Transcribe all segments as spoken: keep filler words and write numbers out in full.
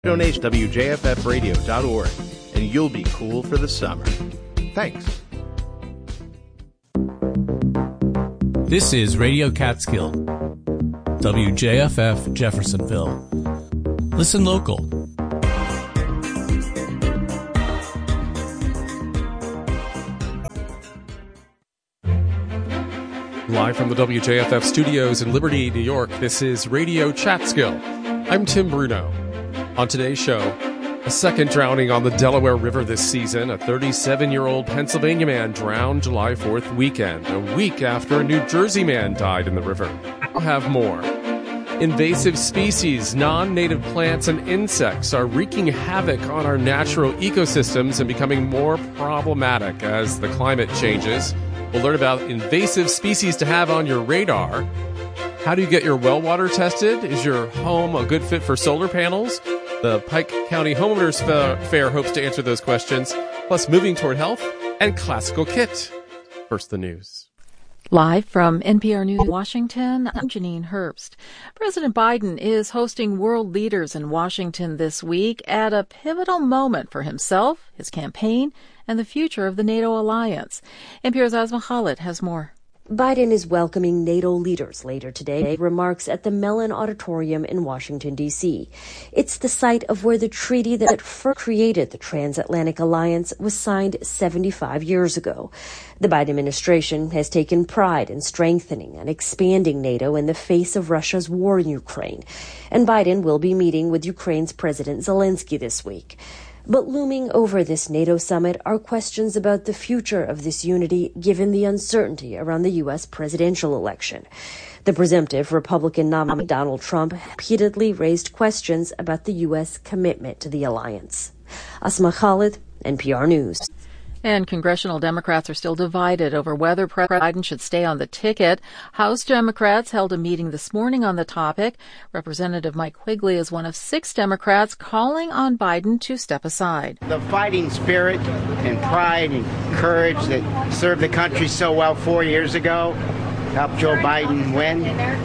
Donation W J F F radio dot org, and you'll be cool for the summer. Thanks. This is Radio Catskill, W J F F Jeffersonville. Listen local. Live from the W J F F studios in Liberty, New York, this is Radio Catskill. I'm Tim Bruno. On today's show, a second drowning on the Delaware River this season. A thirty-seven-year-old Pennsylvania man drowned July fourth weekend, a week after a New Jersey man died in the river. I'll have more. Invasive species, non-native plants, and insects are wreaking havoc on our natural ecosystems and becoming more problematic as the climate changes. We'll learn about invasive species to have on your radar. How do you get your well water tested? Is your home a good fit for solar panels? The Pike County Homeowners Fair hopes to answer those questions, plus moving toward health and classical kit. First, the news. Live from N P R News Washington, I'm Janine Herbst. President Biden is hosting world leaders in Washington this week at a pivotal moment for himself, his campaign, and the future of the NATO alliance. N P R's Asma Khalid has more. Biden is welcoming NATO leaders later today, remarks at the Mellon Auditorium in Washington, D C. It's the site of where the treaty that first created the transatlantic alliance was signed seventy-five years ago. The Biden administration has taken pride in strengthening and expanding NATO in the face of Russia's war in Ukraine. And Biden will be meeting with Ukraine's President Zelensky this week. But looming over this NATO summit are questions about the future of this unity given the uncertainty around the U S presidential election. The presumptive Republican nominee Donald Trump repeatedly raised questions about the U S commitment to the alliance. Asma Khalid, N P R News. And congressional Democrats are still divided over whether President Biden should stay on the ticket. House Democrats held a meeting this morning on the topic. Representative Mike Quigley is one of six Democrats calling on Biden to step aside. The fighting spirit and pride and courage that served the country so well four years ago helped Joe Biden win.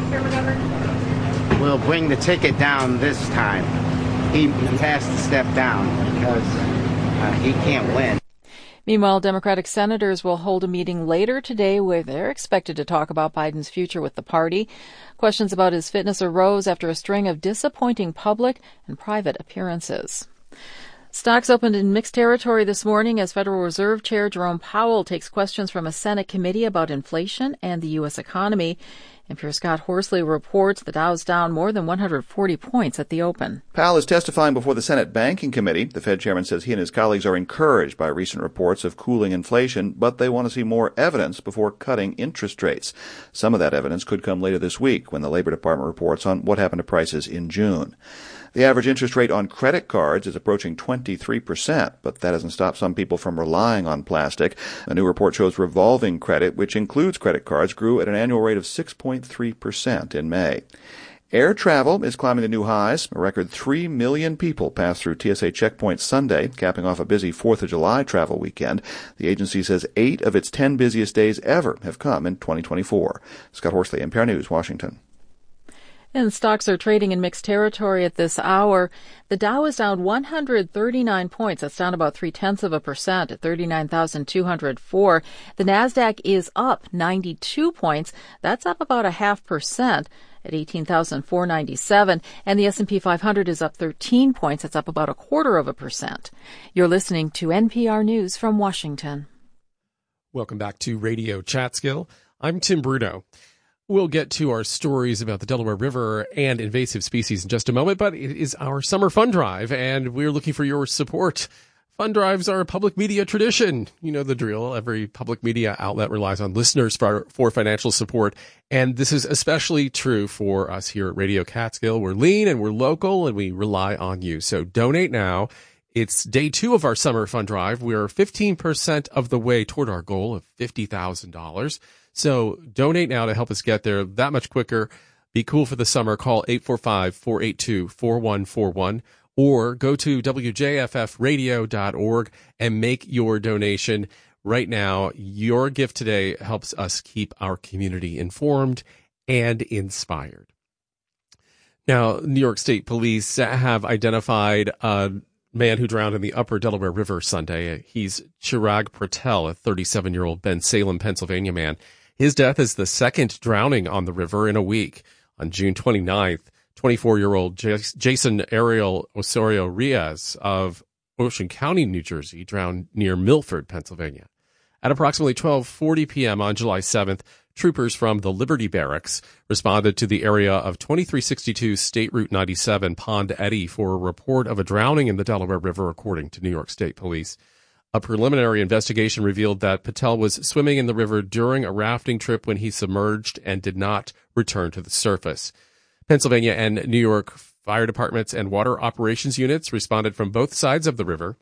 We'll bring the ticket down this time. He has to step down because uh, he can't win. Meanwhile, Democratic senators will hold a meeting later today where they're expected to talk about Biden's future with the party. Questions about his fitness arose after a string of disappointing public and private appearances. Stocks opened in mixed territory this morning as Federal Reserve Chair Jerome Powell takes questions from a Senate committee about inflation and the U S economy. N P R's Scott Horsley reports the Dow's down more than one hundred forty points at the open. Powell is testifying before the Senate Banking Committee. The Fed chairman says he and his colleagues are encouraged by recent reports of cooling inflation, but they want to see more evidence before cutting interest rates. Some of that evidence could come later this week when the Labor Department reports on what happened to prices in June. The average interest rate on credit cards is approaching twenty-three percent, but that doesn't stop some people from relying on plastic. A new report shows revolving credit, which includes credit cards, grew at an annual rate of six point three percent in May. Air travel is climbing to new highs. A record three million people passed through T S A checkpoints Sunday, capping off a busy fourth of July travel weekend. The agency says eight of its ten busiest days ever have come in twenty twenty-four. Scott Horsley, N P R News, Washington. And stocks are trading in mixed territory at this hour. The Dow is down one hundred thirty-nine points. That's down about three-tenths of a percent at thirty-nine thousand two hundred four. The Nasdaq is up ninety-two points. That's up about a half percent at eighteen thousand four hundred ninety-seven. And the S and P five hundred is up thirteen points. That's up about a quarter of a percent. You're listening to N P R News from Washington. Welcome back to Radio Catskill. I'm Tim Bruno. We'll get to our stories about the Delaware River and invasive species in just a moment, but it is our summer fund drive, and we're looking for your support. Fund drives are a public media tradition. You know the drill. Every public media outlet relies on listeners for, for financial support, and this is especially true for us here at Radio Catskill. We're lean and we're local, and we rely on you. So donate now. It's day two of our summer fund drive. We're fifteen percent of the way toward our goal of fifty thousand dollars. So donate now to help us get there that much quicker. Be cool for the summer. Call eight four five, four eight two, four one four one or go to W J F F radio dot org and make your donation right now. Your gift today helps us keep our community informed and inspired. Now, New York State Police have identified a man who drowned in the upper Delaware River Sunday. He's Chirag Patel, a thirty-seven-year-old Ben Salem, Pennsylvania man. His death is the second drowning on the river in a week. On June twenty-ninth, twenty-four-year-old Jason Ariel Osorio Riaz of Ocean County, New Jersey, drowned near Milford, Pennsylvania. At approximately twelve forty p.m. on July seventh, troopers from the Liberty Barracks responded to the area of twenty-three sixty-two State Route ninety-seven, Pond Eddy, for a report of a drowning in the Delaware River, according to New York State Police. A preliminary investigation revealed that Patel was swimming in the river during a rafting trip when he submerged and did not return to the surface. Pennsylvania and New York fire departments and water operations units responded from both sides of the river.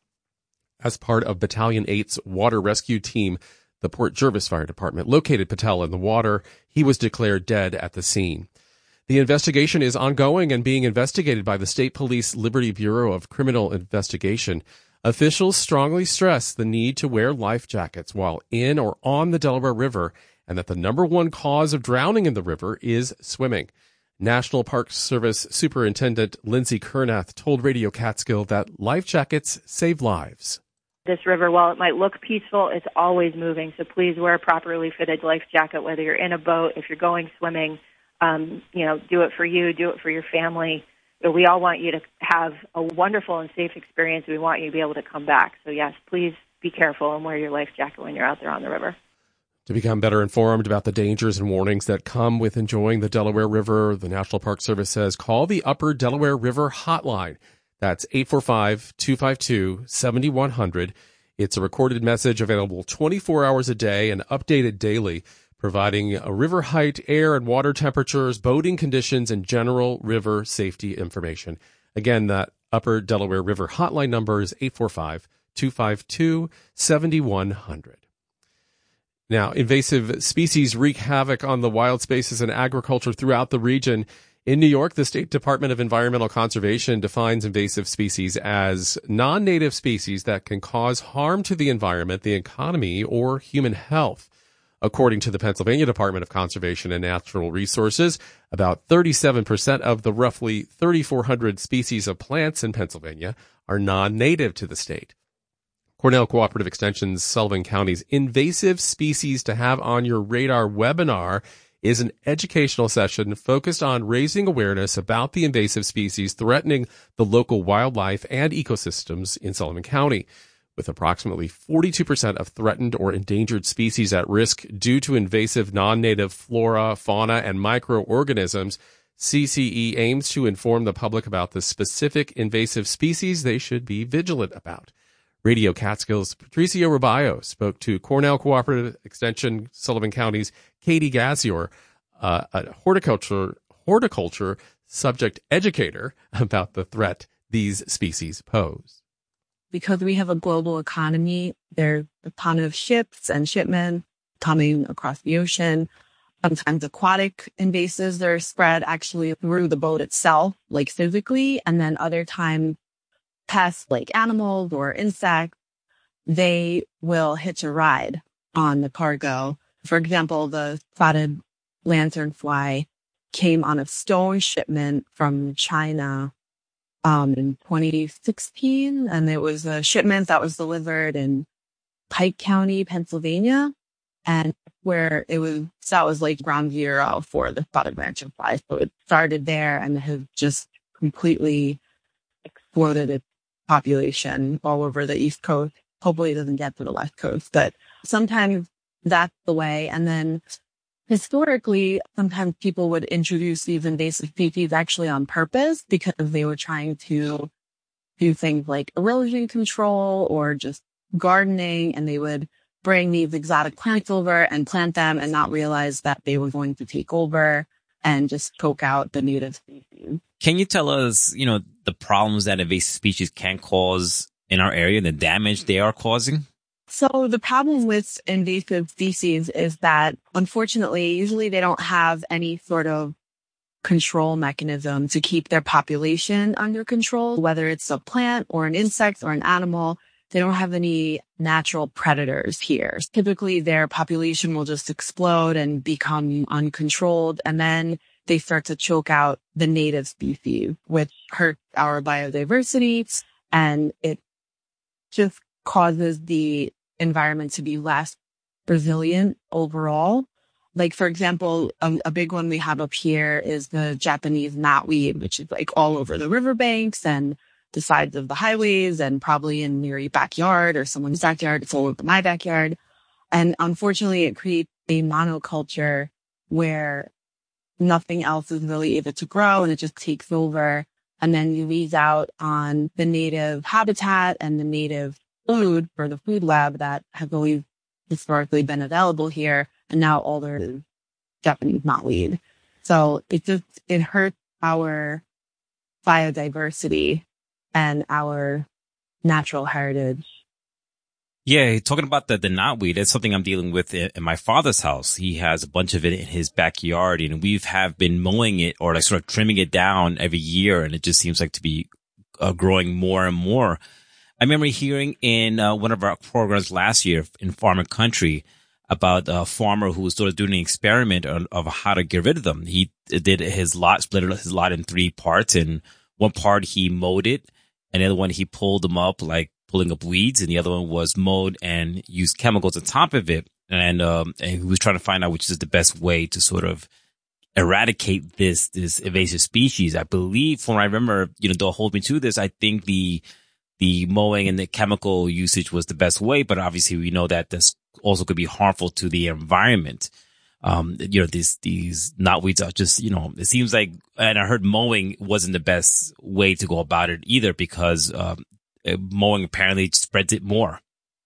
As part of Battalion eight's water rescue team, the Port Jervis Fire Department located Patel in the water. He was declared dead at the scene. The investigation is ongoing and being investigated by the State Police Liberty Bureau of Criminal Investigation. Officials strongly stress the need to wear life jackets while in or on the Delaware River, and that the number one cause of drowning in the river is swimming. National Park Service Superintendent Lindsay Kernath told Radio Catskill that life jackets save lives. This river, while it might look peaceful, it's always moving. So please wear a properly fitted life jacket, whether you're in a boat, if you're going swimming. Um, you know, do it for you, do it for your family. We all want you to have a wonderful and safe experience. We want you to be able to come back. So yes, please be careful and wear your life jacket when you're out there on the river. To become better informed about the dangers and warnings that come with enjoying the Delaware River, the National Park Service says call the Upper Delaware River Hotline. That's eight four five, two five two, seven one zero zero. It's a recorded message available twenty-four hours a day and updated daily, providing a river height, air and water temperatures, boating conditions, and general river safety information. Again, that Upper Delaware River Hotline number is eight four five, two five two, seven one zero zero. Now, invasive species wreak havoc on the wild spaces and agriculture throughout the region. In New York, the State Department of Environmental Conservation defines invasive species as non-native species that can cause harm to the environment, the economy, or human health. According to the Pennsylvania Department of Conservation and Natural Resources, about thirty-seven percent of the roughly thirty-four hundred species of plants in Pennsylvania are non-native to the state. Cornell Cooperative Extension's Sullivan County's Invasive Species to Have on Your Radar webinar is an educational session focused on raising awareness about the invasive species threatening the local wildlife and ecosystems in Sullivan County. With approximately forty-two percent of threatened or endangered species at risk due to invasive non-native flora, fauna, and microorganisms, C C E aims to inform the public about the specific invasive species they should be vigilant about. Radio Catskill's Patricio Rubayo spoke to Cornell Cooperative Extension Sullivan County's Katie Gassior, uh, a horticulture horticulture subject educator, about the threat these species pose. Because we have a global economy, there's a ton of ships and shipmen coming across the ocean. Sometimes aquatic invasives that are spread actually through the boat itself, like physically, and then other times pests like animals or insects, they will hitch a ride on the cargo. For example, the spotted lanternfly came on a stone shipment from China um, in twenty sixteen, and it was a shipment that was delivered in Pike County, Pennsylvania, and where it was, that was like ground zero for the spotted lanternfly. So it started there and has just completely exploded its population all over the East Coast. Hopefully it doesn't get to the West Coast, but sometimes that's the way. And then historically, sometimes people would introduce these invasive species actually on purpose because they were trying to do things like erosion control or just gardening, and they would bring these exotic plants over and plant them and not realize that they were going to take over and just choke out the native species. Can you tell us, you know, the problems that invasive species can cause in our area, the damage they are causing? So the problem with invasive species is that, unfortunately, usually they don't have any sort of control mechanism to keep their population under control, whether it's a plant or an insect or an animal. They don't have any natural predators here. Typically, their population will just explode and become uncontrolled. And then they start to choke out the native species, which hurts our biodiversity, and it just causes the environment to be less resilient overall. Like, for example, um, a big one we have up here is the Japanese knotweed, which is like all over the riverbanks and the sides of the highways and probably in your backyard or someone's backyard. It's all over my backyard. And unfortunately, it creates a monoculture where nothing else is really able to grow and it just takes over. And then you lose out on the native habitat and the native food for the food lab that have always historically been available here. And now all there is Japanese knotweed. So it just, it hurts our biodiversity and our natural heritage. Yeah, talking about the, the knotweed, that's something I'm dealing with in, in my father's house. He has a bunch of it in his backyard, and we've have been mowing it or like sort of trimming it down every year, and it just seems like to be uh, growing more and more. I remember hearing in uh, one of our programs last year in Farm and Country about a farmer who was sort of doing an experiment of, of how to get rid of them. He did his lot, split his lot in three parts, and one part he mowed it, and the other one he pulled them up like pulling up weeds, and the other one was mowed and used chemicals on top of it. And, um, and he was trying to find out which is the best way to sort of eradicate this, this invasive species. I believe, from what I remember, you know, don't hold me to this, I think the, the mowing and the chemical usage was the best way, but obviously we know that this also could be harmful to the environment. Um, you know, these, these knotweeds are just, you know, it seems like, and I heard mowing wasn't the best way to go about it either because, um, mowing apparently spreads it more.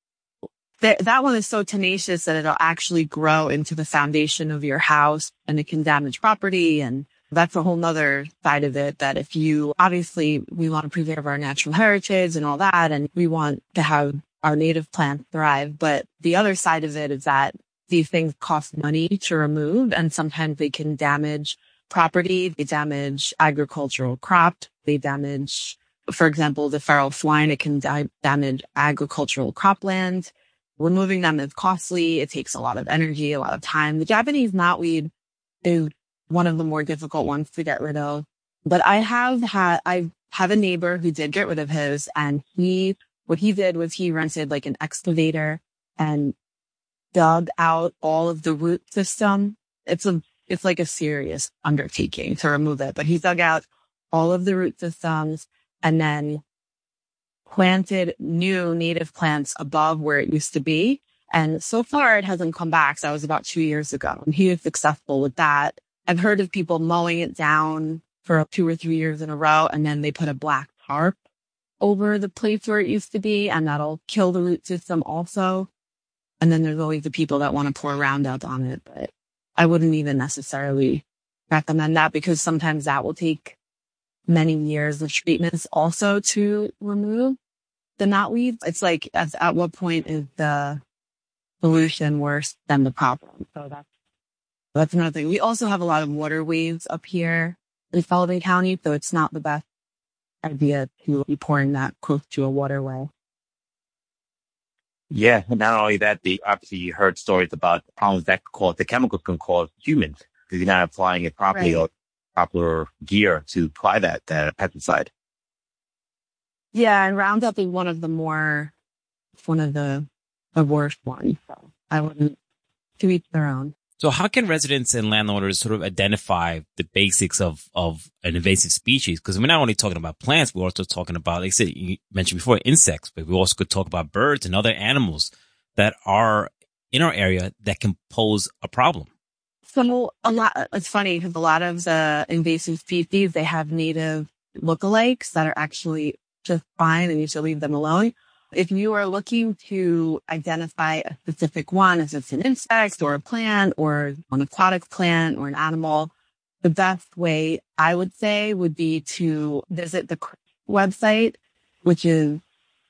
That, that one is so tenacious that it'll actually grow into the foundation of your house and it can damage property. And that's a whole nother side of it, that if you, obviously we want to preserve our natural heritage and all that, and we want to have our native plants thrive. But the other side of it is that these things cost money to remove, and sometimes they can damage property. They damage agricultural crops. They damage, for example, the feral swine. It can di- damage agricultural cropland. Removing them is costly. It takes a lot of energy, a lot of time. The Japanese knotweed is one of the more difficult ones to get rid of. But I have had, I have a neighbor who did get rid of his, and he, what he did was he rented like an excavator and dug out all of the root system. It's a, it's like a serious undertaking to remove it, but he dug out all of the root systems and then planted new native plants above where it used to be. And so far it hasn't come back. So that was about two years ago. And he was successful with that. I've heard of people mowing it down for two or three years in a row, and then they put a black tarp over the place where it used to be, and that'll kill the root system also. And then there's always the people that want to pour Roundup on it, but I wouldn't even necessarily recommend that because sometimes that will take many years of treatments also to remove the knotweed. It's like, at, at what point is the solution worse than the problem? So that's, that's another thing. We also have a lot of waterways up here in Sullivan County, so it's not the best idea to be pouring that close to a waterway. Yeah, and not only that, they obviously you heard stories about problems that could cause, the chemicals can cause humans because you're not applying it properly right. or proper gear to apply that, that pesticide. Yeah, and Roundup is one of the more, one of the, the worst ones. So I wouldn't, to each their own. So how can residents and landowners sort of identify the basics of, of an invasive species? Because we're not only talking about plants, we're also talking about, like I said, you mentioned before, insects, but we also could talk about birds and other animals that are in our area that can pose a problem. So a lot, it's funny because a lot of the invasive species, they have native lookalikes that are actually just fine and you should leave them alone. If you are looking to identify a specific one, if it's an insect or a plant or an aquatic plant or an animal, the best way I would say would be to visit the website, which is,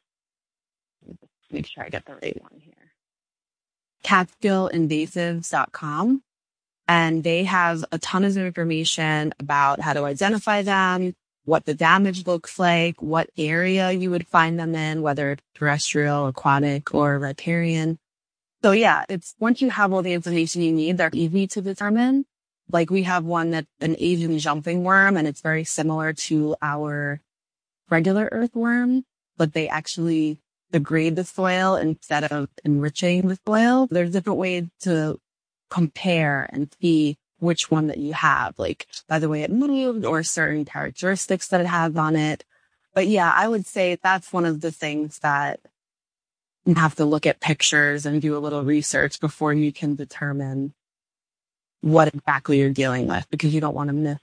make sure I get the right one here, catskill invasives dot com. And they have a ton of information about how to identify them, what the damage looks like, what area you would find them in, whether it's terrestrial, aquatic, or riparian. So yeah, it's once you have all the information you need, they're easy to determine. Like we have one that's an Asian jumping worm, and it's very similar to our regular earthworm, but they actually degrade the soil instead of enriching the soil. There's different ways to compare and see which one that you have, like by the way it moved or certain characteristics that it has on it. But yeah, I would say that's one of the things that you have to look at pictures and do a little research before you can determine what exactly you're dealing with, because you don't want to miss,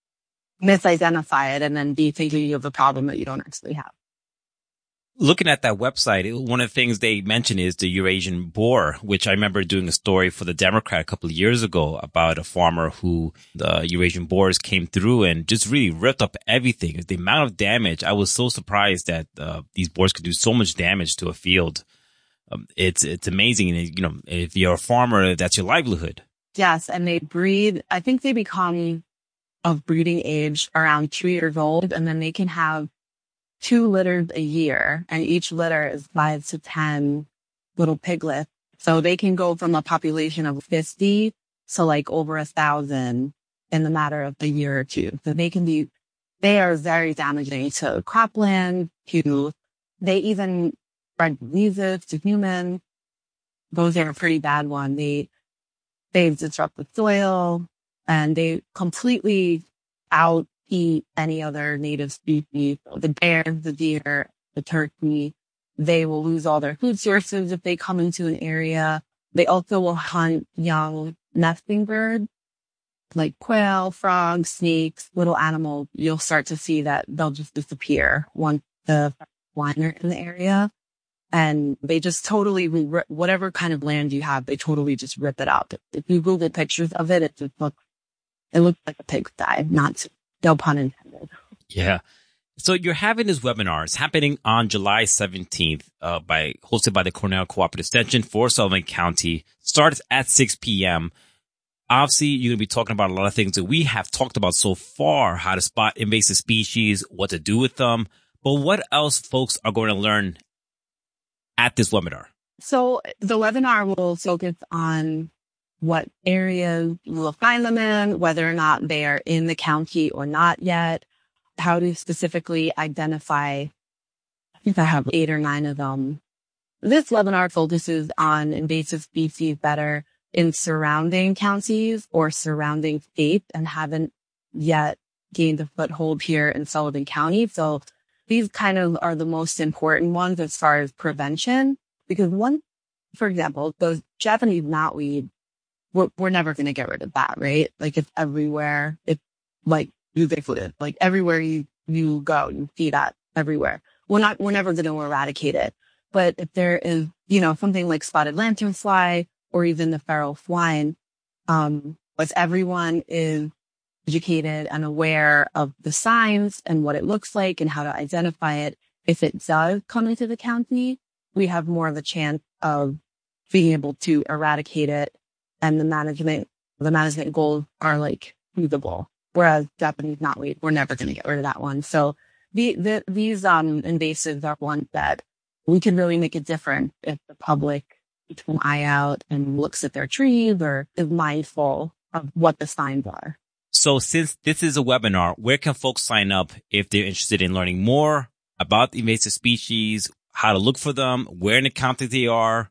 misidentify it and then be thinking you have a problem that you don't actually have. Looking at that website, one of the things they mention is the Eurasian boar, which I remember doing a story for the Democrat a couple of years ago about a farmer who the Eurasian boars came through and just really ripped up everything. The amount of damage, I was so surprised that uh, these boars could do so much damage to a field. Um, it's it's amazing. And, you know, if you're a farmer, that's your livelihood. Yes, and they breed, I think they become of breeding age around two years old, and then they can have two litters a year, and each litter is five to ten little piglets. So they can go from a population of fifty to like over a thousand in the matter of a year or two. So they can be, they are very damaging to cropland, to, they even spread diseases to humans. Those are a pretty bad one. They, they disrupt the soil, and they completely out eat any other native species. So the bear, the deer, the turkey, they will lose all their food sources if they come into an area. They also will hunt young nesting birds like quail, frogs, snakes, little animals. You'll start to see that they'll just disappear once the swine are in the area. And they just totally, whatever kind of land you have, they totally just rip it out. If you Google pictures of it, it just looks, it looks like a pigsty, not no pun intended. Yeah. So you're having this webinar. It's happening on July seventeenth, uh, by, hosted by the Cornell Cooperative Extension for Sullivan County. Starts at six p.m. Obviously, you're going to be talking about a lot of things that we have talked about so far, how to spot invasive species, what to do with them. But what else folks are going to learn at this webinar? So the webinar will focus on what areas you will find them in, whether or not they are in the county or not yet, how to specifically identify, I think I have eight or nine of them. This webinar focuses on invasive species that are in surrounding counties or surrounding states and haven't yet gained a foothold here in Sullivan County. So these kind of are the most important ones as far as prevention, because one, for example, those Japanese knotweed, We're, we're never going to get rid of that, right? Like it's everywhere. It's like ubiquitous. Like everywhere you, you go, you see that everywhere. We're not, we're never going to eradicate it. But if there is, you know, something like spotted lanternfly or even the feral swine, um, if everyone is educated and aware of the signs and what it looks like and how to identify it, if it does come into the county, we have more of a chance of being able to eradicate it. And the management, the management goals are like feasible. Whereas Japanese knotweed, we're never going to get rid of that one. So the, the, these, um, invasives are ones that we can really make a difference if the public keeps an eye out and looks at their trees or is mindful of what the signs are. So since this is a webinar, where can folks sign up if they're interested in learning more about invasive species, how to look for them, where in the county they are,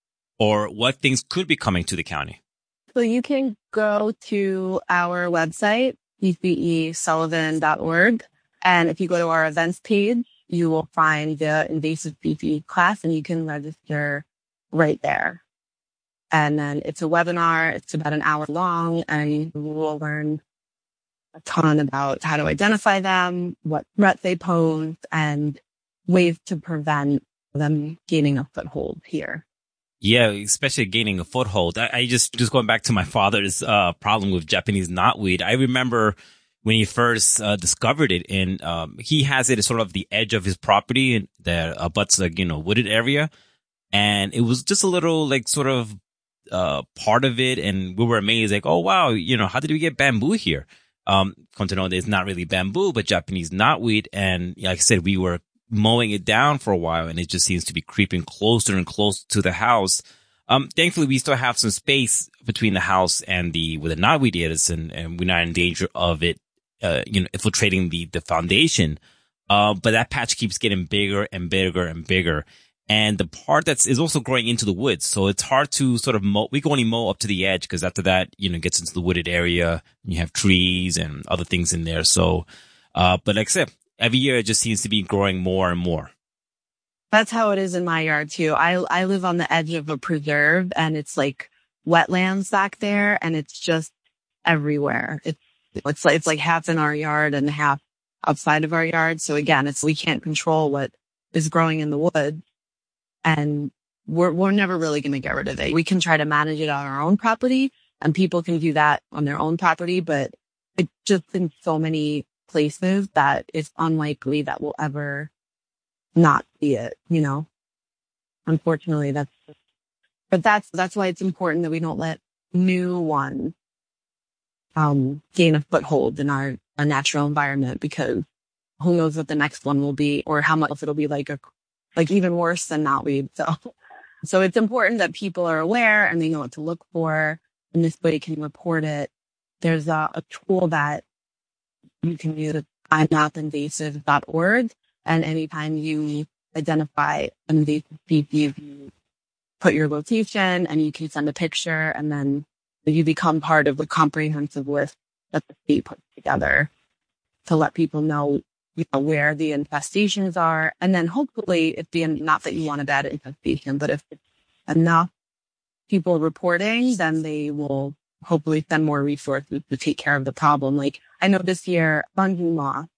or what things could be coming to the county? So you can go to our website, p c e sullivan dot org. And if you go to our events page, you will find the invasive species class and you can register right there. And then it's a webinar. It's about an hour long and you will learn a ton about how to identify them, what threat they pose, and ways to prevent them gaining a foothold here. Yeah, especially gaining a foothold. I, I just, just going back to my father's uh, problem with Japanese knotweed. I remember when he first uh, discovered it, and um, he has it at sort of the edge of his property and that abuts like, you know, wooded area. And it was just a little like sort of uh, part of it. And we were amazed, like, oh, wow, you know, how did we get bamboo here? Um, come to know that it's not really bamboo, but Japanese knotweed. And like I said, we were mowing it down for a while and it just seems to be creeping closer and closer to the house. Um, thankfully, we still have some space between the house and the where the knotweed is, and, and we're not in danger of it, uh, you know, infiltrating the the foundation. Uh, but that patch keeps getting bigger and bigger and bigger, and the part that's is also growing into the woods, so it's hard to sort of mow. We can only mow up to the edge because after that, you know, it gets into the wooded area, and you have trees and other things in there. So, uh, but like I said, every year it just seems to be growing more and more. That's how it is in my yard too. I I live on the edge of a preserve, and it's like wetlands back there, and it's just everywhere. It's it's like it's like half in our yard and half outside of our yard. So again, it's we can't control what is growing in the wood, and we're we're never really going to get rid of it. We can try to manage it on our own property, and people can do that on their own property, but it's just in so many places that it's unlikely that we'll ever not see it, you know. Unfortunately, that's but that's that's why it's important that we don't let new ones um gain a foothold in our, our natural environment, because who knows what the next one will be, or how much it'll be like a like even worse than knotweed. So so it's important that people are aware and they know what to look for, and this way can report it. There's a, a tool that you can use at I'm not invasive dot org. And anytime you identify an invasive species, you put your location and you can send a picture, and then you become part of the comprehensive list that the state puts together to let people know, you know, where the infestations are. And then hopefully, if the, not that you want a bad infestation, but if it's enough people reporting, then they will hopefully send more resources to take care of the problem. Like I know this year, spongy moth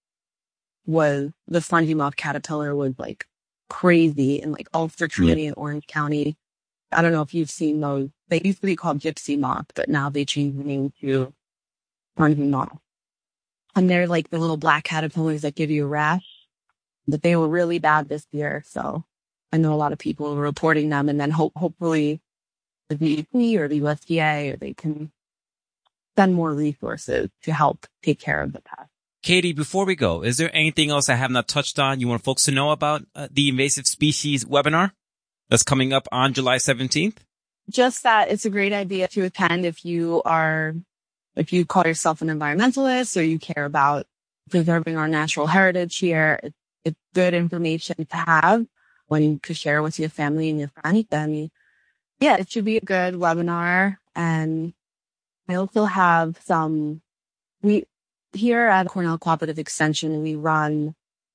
was the spongy moth caterpillar was like crazy in like Ulster County and Orange County. I don't know if you've seen those. They used to be called gypsy moth, but now they changed the name to spongy moth. And they're like the little black caterpillars that give you a rash. But they were really bad this year. So I know a lot of people were reporting them, and then hope hopefully the D E P or the U S D A, or they can send more resources to help take care of the pest. Katie, before we go, is there anything else I have not touched on you want folks to know about uh, the invasive species webinar that's coming up on July seventeenth? Just that it's a great idea to attend if you are, if you call yourself an environmentalist or you care about preserving our natural heritage here. It's, it's good information to have when you could share with your family and your friends. Then, yeah, it should be a good webinar. And I also have some, we, here at Cornell Cooperative Extension, we run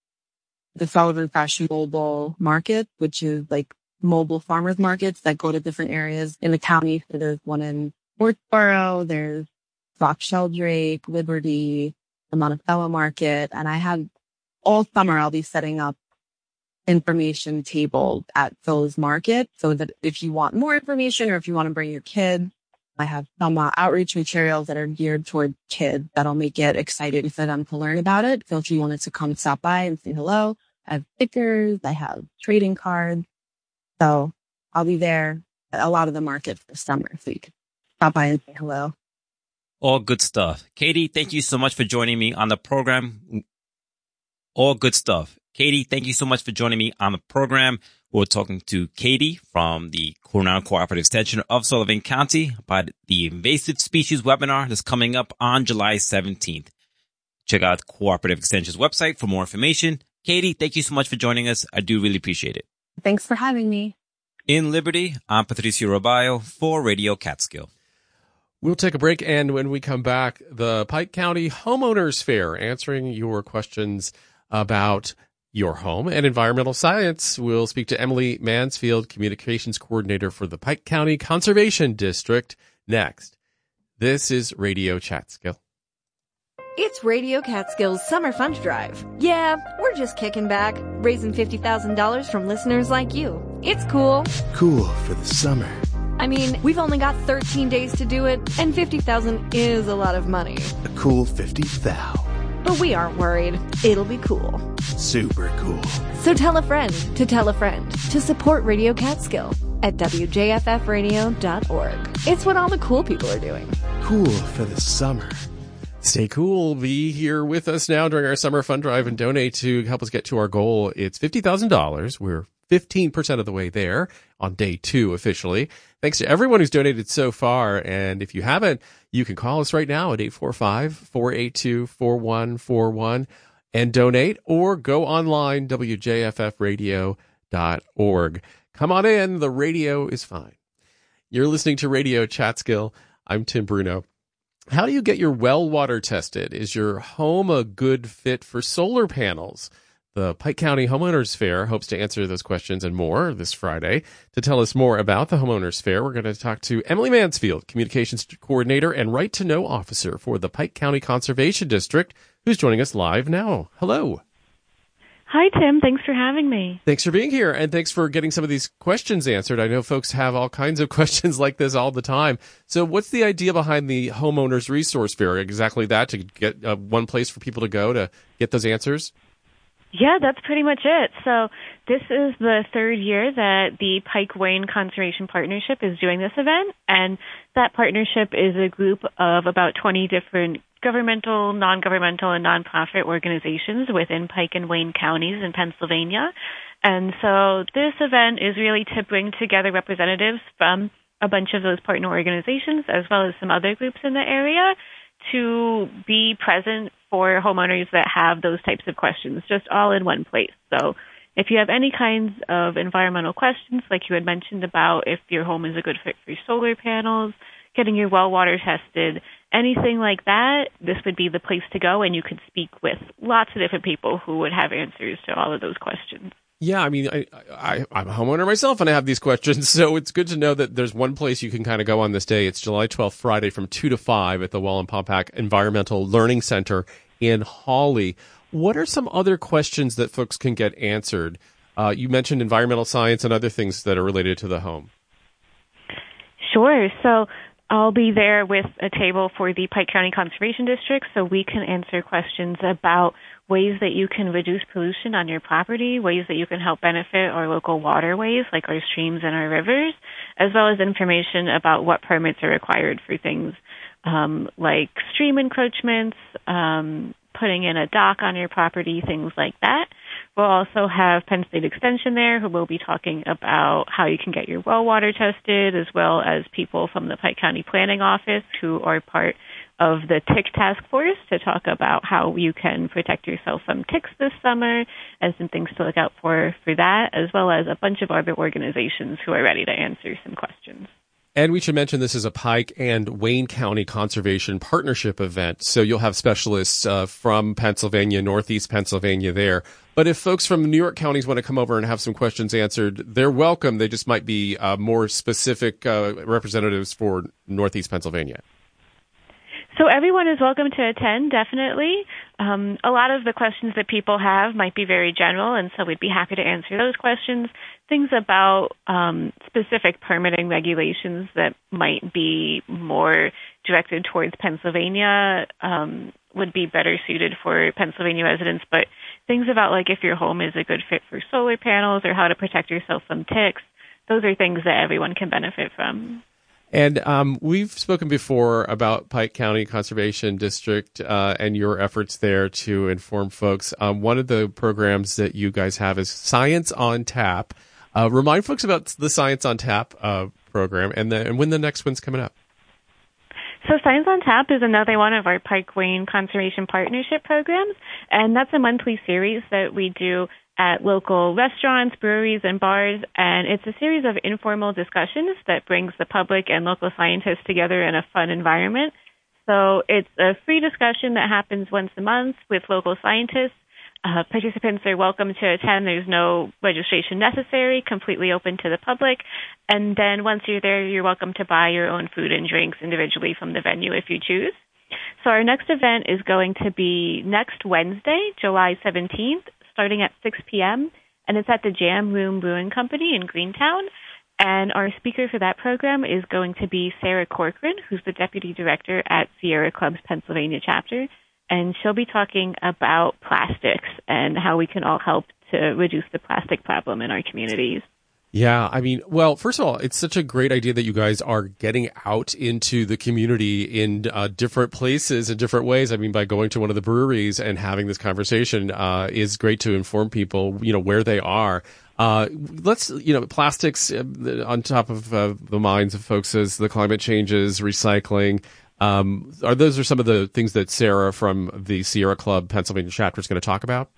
the Sullivan Fresh Mobile Market, which is like mobile farmers markets that go to different areas in the county. So there's one in Portsboro, there's Fox Sheldrake, Liberty, the Monticello Market. And I have all summer, I'll be setting up information tables at those markets so that if you want more information or if you want to bring your kids, I have some uh, outreach materials that are geared toward kids that'll make it exciting for them to learn about it. So if you wanted to come stop by and say hello, I have stickers, I have trading cards. So I'll be there at a lot of the markets this summer, so you can stop by and say hello. All good stuff. Katie, thank you so much for joining me on the program. All good stuff. Katie, thank you so much for joining me on the program. We're talking to Katie from the Cornell Cooperative Extension of Sullivan County about the invasive species webinar that's coming up on July seventeenth. Check out Cooperative Extension's website for more information. Katie, thank you so much for joining us. I do really appreciate it. Thanks for having me. In Liberty, I'm Patricio Roballo for Radio Catskill. We'll take a break, and when we come back, the Pike County Homeowners Fair, answering your questions about your home and environmental science. We'll speak to Emily Mansfield, Communications Coordinator for the Pike County Conservation District, next. This is Radio Catskill. It's Radio Catskill's Summer Fund Drive. Yeah, we're just kicking back, raising fifty thousand dollars from listeners like you. It's cool. Cool for the summer. I mean, we've only got thirteen days to do it, and fifty thousand dollars is a lot of money. A cool fifty thou. But we aren't worried. It'll be cool. Super cool. So tell a friend to tell a friend to support Radio Catskill at W J F F radio dot org. It's what all the cool people are doing. Cool for the summer. Stay cool. Be here with us now during our summer fund drive and donate to help us get to our goal. It's fifty thousand dollars. We're fifteen percent of the way there on day two officially. Thanks to everyone who's donated so far. And if you haven't, you can call us right now at eight four five, four eight two, four one four one and donate, or go online, W J F F radio dot org. Come on in. The radio is fine. You're listening to Radio Catskill. I'm Tim Bruno. How do you get your well water tested? Is your home a good fit for solar panels? The Pike County Homeowners Fair hopes to answer those questions and more this Friday. To tell us more about the Homeowners Fair, we're going to talk to Emily Mansfield, Communications Coordinator and Right to Know Officer for the Pike County Conservation District, who's joining us live now. Hello. Hi, Tim. Thanks for having me. Thanks for being here, and thanks for getting some of these questions answered. I know folks have all kinds of questions like this all the time. So what's the idea behind the Homeowners Resource Fair? Exactly that, to get uh, one place for people to go to get those answers? Yeah, that's pretty much it. So this is the third year that the Pike Wayne Conservation Partnership is doing this event, and that partnership is a group of about twenty different governmental, non-governmental, and nonprofit organizations within Pike and Wayne counties in Pennsylvania. And so this event is really to bring together representatives from a bunch of those partner organizations, as well as some other groups in the area, to be present for homeowners that have those types of questions, just all in one place. So if you have any kinds of environmental questions, like you had mentioned about if your home is a good fit for solar panels, getting your well water tested, anything like that, this would be the place to go, and you could speak with lots of different people who would have answers to all of those questions. Yeah, I mean, I, I, I'm a homeowner myself, and I have these questions, so it's good to know that there's one place you can kind of go on this day. It's July twelfth, Friday, from two to five at the Wallenpaupack Environmental Learning Center in Hawley. What are some other questions that folks can get answered? Uh, you mentioned environmental science and other things that are related to the home. Sure. So I'll be there with a table for the Pike County Conservation District, so we can answer questions about ways that you can reduce pollution on your property, ways that you can help benefit our local waterways, like our streams and our rivers, as well as information about what permits are required for things um, like stream encroachments, um, putting in a dock on your property, things like that. We'll also have Penn State Extension there, who will be talking about how you can get your well water tested, as well as people from the Pike County Planning Office who are part of the tick task force to talk about how you can protect yourself from ticks this summer and some things to look out for for that, as well as a bunch of other organizations who are ready to answer some questions. And we should mention this is a Pike and Wayne County Conservation Partnership event, so you'll have specialists uh, from Pennsylvania, Northeast Pennsylvania there. But if folks from New York counties want to come over and have some questions answered, they're welcome. They just might be uh, more specific uh, representatives for Northeast Pennsylvania. So everyone is welcome to attend, definitely. Um, a lot of the questions that people have might be very general, and so we'd be happy to answer those questions. Things about um, specific permitting regulations that might be more directed towards Pennsylvania um, would be better suited for Pennsylvania residents, but things about like if your home is a good fit for solar panels or how to protect yourself from ticks, those are things that everyone can benefit from. And um, we've spoken before about Pike County Conservation District uh, and your efforts there to inform folks. Um, one of the programs that you guys have is Science on Tap. Uh, remind folks about the Science on Tap uh, program and, the, and when the next one's coming up. So Science on Tap is another one of our Pike Wayne Conservation Partnership programs, and that's a monthly series that we do at local restaurants, breweries, and bars, and it's a series of informal discussions that brings the public and local scientists together in a fun environment. So it's a free discussion that happens once a month with local scientists. Uh, participants are welcome to attend. There's no registration necessary, completely open to the public. And then once you're there, you're welcome to buy your own food and drinks individually from the venue if you choose. So our next event is going to be next Wednesday, July seventeenth, starting at six p.m., and it's at the Jam Room Brewing Company in Greentown. And our speaker for that program is going to be Sarah Corcoran, who's the Deputy Director at Sierra Club's Pennsylvania chapter, and she'll be talking about plastics and how we can all help to reduce the plastic problem in our communities. Yeah, I mean, well, first of all, it's such a great idea that you guys are getting out into the community in uh, different places in different ways. I mean, by going to one of the breweries and having this conversation uh, is great to inform people, you know, where they are. Uh, let's, you know, plastics uh, on top of uh, the minds of folks as the climate changes, recycling. Um, are those are some of the things that Sarah from the Sierra Club Pennsylvania chapter is going to talk about?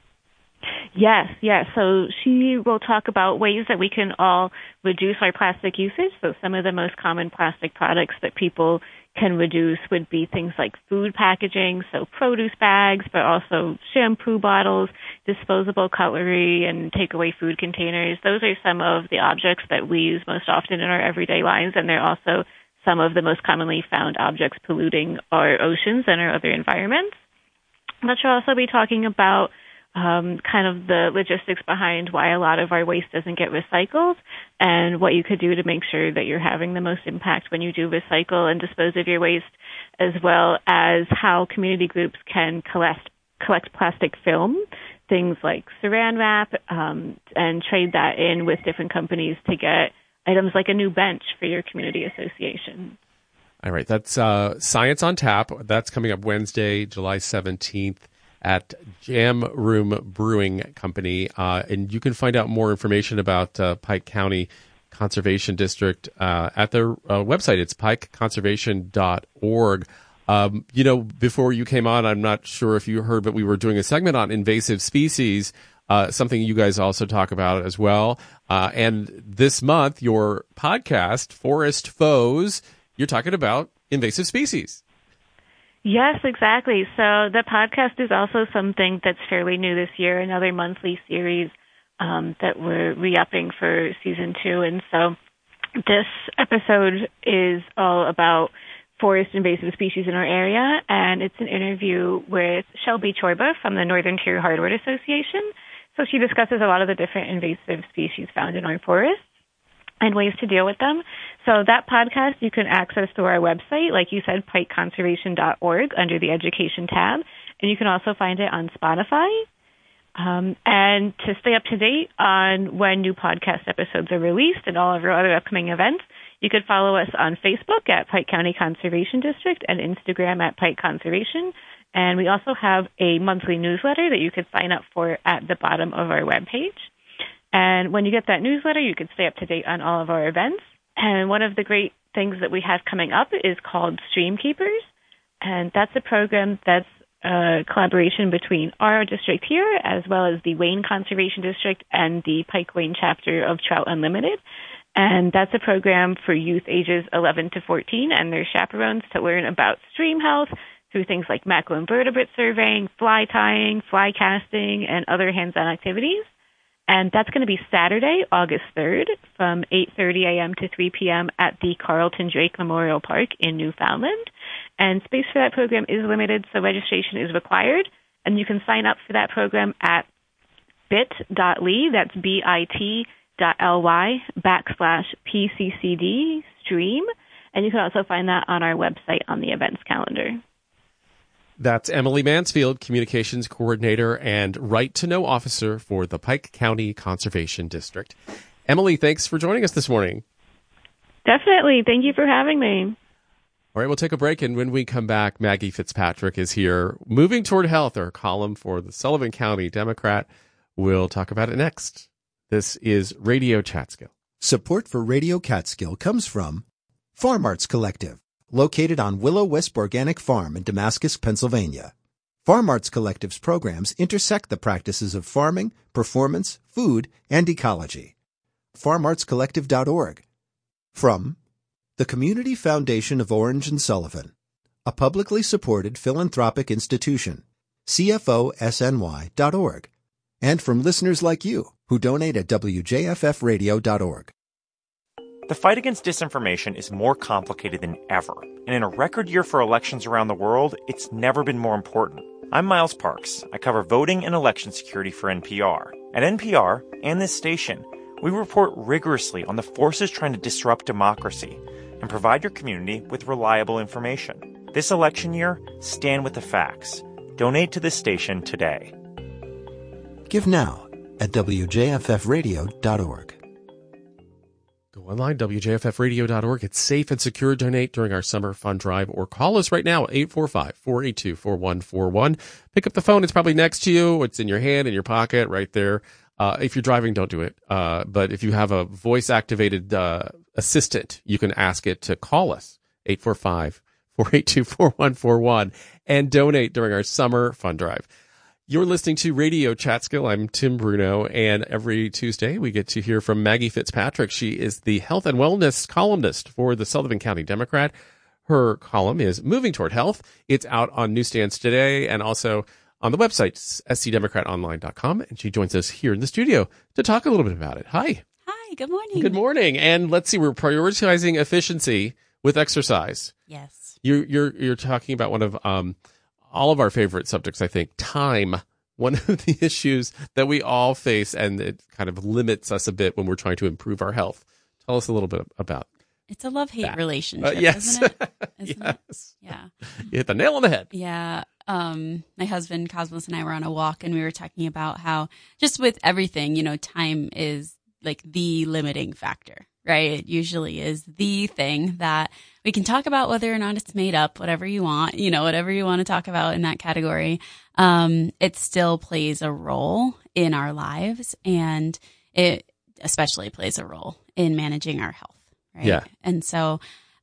Yes, yes. So she will talk about ways that we can all reduce our plastic usage. So some of the most common plastic products that people can reduce would be things like food packaging, so produce bags, but also shampoo bottles, disposable cutlery, and takeaway food containers. Those are some of the objects that we use most often in our everyday lives, and they're also some of the most commonly found objects polluting our oceans and our other environments. But she'll also be talking about Um, kind of the logistics behind why a lot of our waste doesn't get recycled and what you could do to make sure that you're having the most impact when you do recycle and dispose of your waste, as well as how community groups can collect collect plastic film, things like saran wrap, um, and trade that in with different companies to get items like a new bench for your community association. All right, that's uh, Science on Tap. That's coming up Wednesday, July seventeenth. At Jam Room Brewing Company. Uh, and you can find out more information about uh, Pike County Conservation District uh, at their uh, website. It's pike conservation dot org. Um, you know, before you came on, I'm not sure if you heard, but we were doing a segment on invasive species, uh, something you guys also talk about as well. Uh, and this month, your podcast, Forest Foes, you're talking about invasive species. Yes, exactly. So the podcast is also something that's fairly new this year, another monthly series um, that we're re-upping for season two. And so this episode is all about forest invasive species in our area, and it's an interview with Shelby Chorba from the Northern Tier Hardwood Association. So she discusses a lot of the different invasive species found in our forests and ways to deal with them. So that podcast you can access through our website, like you said, pike conservation dot org under the Education tab. And you can also find it on Spotify. Um, and to stay up to date on when new podcast episodes are released and all of our other upcoming events, you could follow us on Facebook at Pike County Conservation District and Instagram at Pike Conservation. And we also have a monthly newsletter that you could sign up for at the bottom of our webpage. And when you get that newsletter, you can stay up to date on all of our events. And one of the great things that we have coming up is called Stream Keepers. And that's a program that's a collaboration between our district here, as well as the Wayne Conservation District and the Pike Wayne chapter of Trout Unlimited. And that's a program for youth ages eleven to fourteen and their chaperones to learn about stream health through things like macroinvertebrate surveying, fly tying, fly casting, and other hands-on activities. And that's going to be Saturday, August third, from eight thirty a.m. to three p.m. at the Carlton Drake Memorial Park in Newfoundland. And space for that program is limited, so registration is required. And you can sign up for that program at bit.ly, that's B-I-T dot L-Y backslash P-C-C-D stream. And you can also find that on our website on the events calendar. That's Emily Mansfield, Communications Coordinator and Right to Know Officer for the Pike County Conservation District. Emily, thanks for joining us this morning. Definitely. Thank you for having me. All right, we'll take a break, and when we come back, Maggie Fitzpatrick is here. Moving Toward Health, our column for the Sullivan County Democrat. We'll talk about it next. This is Radio Catskill. Support for Radio Catskill comes from Farm Arts Collective, located on Willow Wisp Organic Farm in Damascus, Pennsylvania. Farm Arts Collective's programs intersect the practices of farming, performance, food, and ecology. farm arts collective dot org. From the Community Foundation of Orange and Sullivan, a publicly supported philanthropic institution, C F O S N Y dot org. And from listeners like you who donate at W J F F radio dot org. The fight against disinformation is more complicated than ever, and in a record year for elections around the world, it's never been more important. I'm Miles Parks. I cover voting and election security for N P R. At N P R and this station, we report rigorously on the forces trying to disrupt democracy and provide your community with reliable information. This election year, stand with the facts. Donate to this station today. Give now at W J F F radio dot org. Go online, W J F F radio dot org. It's safe and secure. Donate during our summer fund drive or call us right now, eight four five, four eight two, four one four one. Pick up the phone. It's probably next to you. It's in your hand, in your pocket, right there. Uh, if you're driving, don't do it. Uh, but if you have a voice-activated uh, assistant, you can ask it to call us, eight four five, four eight two, four one four one, and donate during our summer fund drive. You're listening to Radio Catskill. I'm Tim Bruno, and every Tuesday we get to hear from Maggie Fitzpatrick. She is the health and wellness columnist for the Sullivan County Democrat. Her column is Moving Toward Health. It's out on newsstands today and also on the website, s c democrat online dot com. And she joins us here in the studio to talk a little bit about it. Hi. Hi, good morning. Good morning. And let's see, we're prioritizing efficiency with exercise. Yes. You're, you're, you're talking about one of, um, all of our favorite subjects, I think, time, one of the issues that we all face, and it kind of limits us a bit when we're trying to improve our health. Tell us a little bit about It's a love-hate that. relationship, uh, yes. isn't it? Isn't yes. it? Yeah. You hit the nail on the head. Yeah. Um, my husband, Cosmos, and I were on a walk, and we were talking about how just with everything, you know, time is like the limiting factor, right? It usually is the thing that we can talk about whether or not it's made up, whatever you want, you know, whatever you want to talk about in that category. Um, it still plays a role in our lives, and it especially plays a role in managing our health, right? Yeah. And so,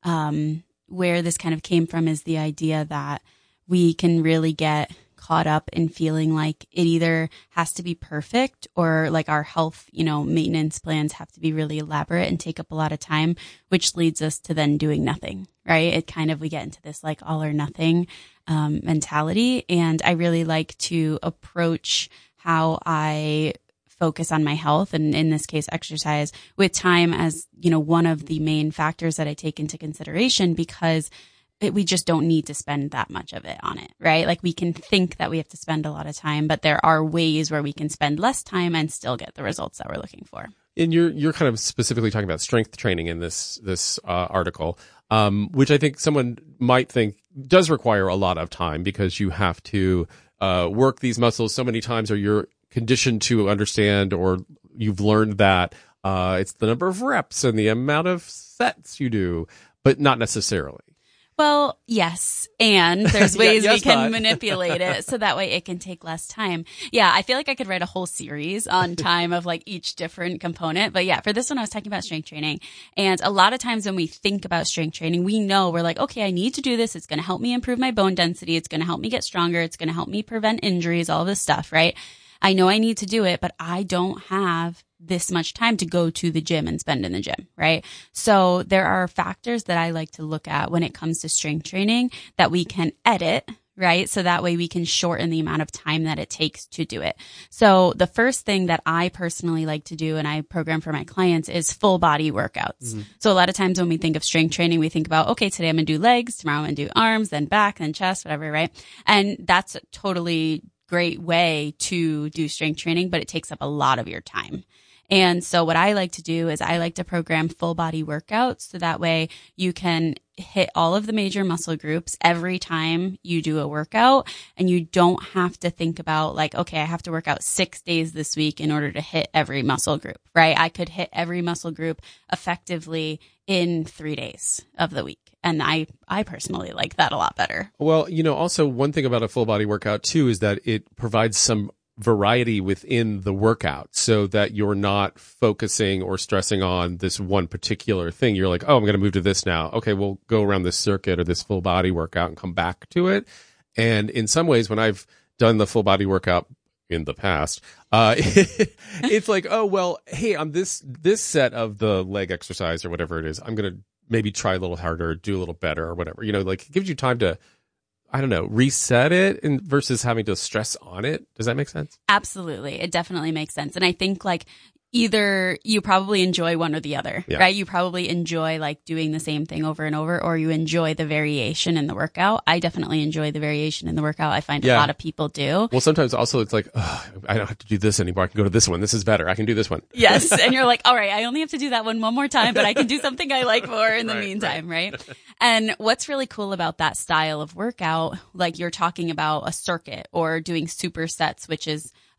um, where this kind of came from is the idea that we can really get caught up in feeling like it either has to be perfect or like our health, you know, maintenance plans have to be really elaborate and take up a lot of time, which leads us to then doing nothing, right? It kind of, we get into this like all or nothing um, mentality. And I really like to approach how I focus on my health, and in this case, exercise, with time as, you know, one of the main factors that I take into consideration, because It, we just don't need to spend that much of it on it, right? Like we can think that we have to spend a lot of time, but there are ways where we can spend less time and still get the results that we're looking for. And you're you're kind of specifically talking about strength training in this this uh, article, um, which I think someone might think does require a lot of time, because you have to uh, work these muscles so many times, or you're conditioned to understand, or you've learned that uh, it's the number of reps and the amount of sets you do, but not necessarily. Well, yes. And there's ways yeah, yes, we can not. manipulate it so that way it can take less time. Yeah. I feel like I could write a whole series on time of like each different component. But yeah, for this one, I was talking about strength training. And a lot of times when we think about strength training, we know we're like, okay, I need to do this. It's going to help me improve my bone density. It's going to help me get stronger. It's going to help me prevent injuries, all this stuff, right? I know I need to do it, but I don't have this much time to go to the gym and spend in the gym, right? So there are factors that I like to look at when it comes to strength training that we can edit, right? So that way we can shorten the amount of time that it takes to do it. So the first thing that I personally like to do, and I program for my clients, is full body workouts. Mm-hmm. So a lot of times when we think of strength training, we think about, okay, today I'm going to do legs, tomorrow I'm going to do arms, then back, then chest, whatever, right? And that's a totally great way to do strength training, but it takes up a lot of your time. And so what I like to do is I like to program full body workouts, so that way you can hit all of the major muscle groups every time you do a workout, and you don't have to think about like, okay, I have to work out six days this week in order to hit every muscle group, right? I could hit every muscle group effectively in three days of the week. And I, I personally like that a lot better. Well, you know, also one thing about a full body workout too is that it provides some variety within the workout, so that you're not focusing or stressing on this one particular thing. You're like, oh, I'm going to move to this now. Okay, we'll go around this circuit or this full body workout and come back to it. And in some ways, when I've done the full body workout in the past, uh, it's like, oh, well, hey, on this, this set of the leg exercise or whatever it is, I'm going to maybe try a little harder, do a little better or whatever, you know, like it gives you time to, I don't know, reset it and versus having to stress on it. Does that make sense? Absolutely. It definitely makes sense. And I think like either you probably enjoy one or the other, yeah. right? You probably enjoy like doing the same thing over and over, or you enjoy the variation in the workout. I definitely enjoy the variation in the workout. I find yeah. a lot of people do. Well, sometimes also it's like, oh, I don't have to do this anymore. I can go to this one. This is better. I can do this one. Yes. And you're like, all right, I only have to do that one one more time, but I can do something I like more in the right, meantime, right. right? And what's really cool about that style of workout, like you're talking about a circuit or doing supersets, which is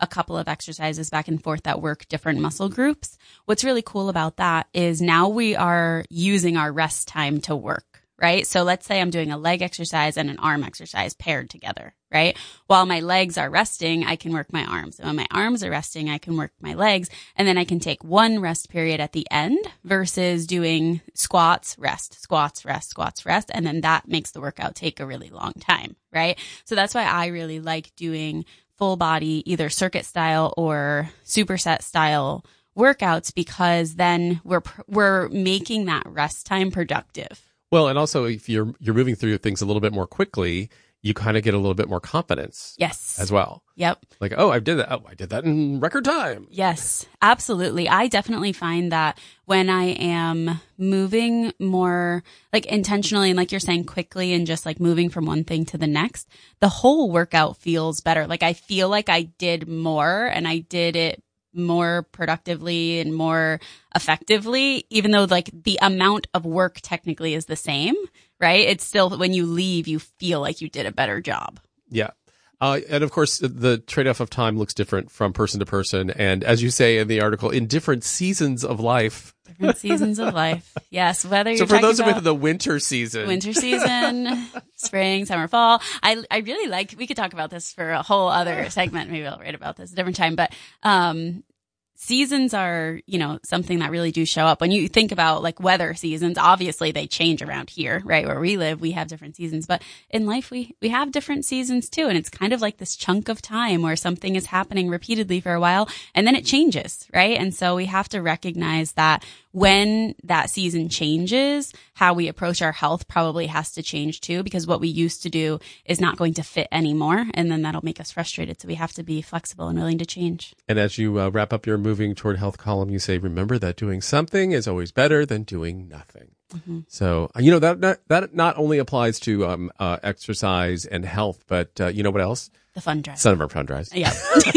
a couple of exercises back and forth that work different muscle groups. What's really cool about that is now we are using our rest time to work. Right? So let's say I'm doing a leg exercise and an arm exercise paired together, right? While my legs are resting, I can work my arms. And when my arms are resting, I can work my legs. And then I can take one rest period at the end versus doing squats, rest, squats, rest, squats, rest. And then that makes the workout take a really long time, right? So that's why I really like doing full body, either circuit style or superset style workouts, because then we're, we're making that rest time productive. Well, and also if you're you're moving through things a little bit more quickly, you kind of get a little bit more confidence. Yes. As well. Yep. Like, oh, I did that. Oh, I did that in record time. Yes, absolutely. I definitely find that when I am moving more like intentionally and like you're saying quickly and just like moving from one thing to the next, the whole workout feels better. Like I feel like I did more and I did it more productively and more effectively, even though like the amount of work technically is the same, right? It's still, when you leave, you feel like you did a better job. Yeah. Uh, and of course, the trade-off of time looks different from person to person. And as you say in the article, in different seasons of life. Different seasons of life. Yes. Whether you're So for those about with the winter season. Winter season, spring, summer, fall. I I really like, we could talk about this for a whole other segment. Maybe I'll write about this a different time. But um seasons are, you know, something that really do show up. When you think about like weather seasons, obviously they change around here, right? Where we live, we have different seasons, but in life, we, we have different seasons too. And it's kind of like this chunk of time where something is happening repeatedly for a while and then it changes, right? And so we have to recognize that when that season changes, how we approach our health probably has to change too, because what we used to do is not going to fit anymore. And then that'll make us frustrated. So we have to be flexible and willing to change. And as you uh, wrap up your moving toward health column, you say, remember that doing something is always better than doing nothing. Mm-hmm. So, you know, that, that, that not only applies to um, uh, exercise and health, but uh, you know what else? The fun drive. Son of our fun drives. Yeah.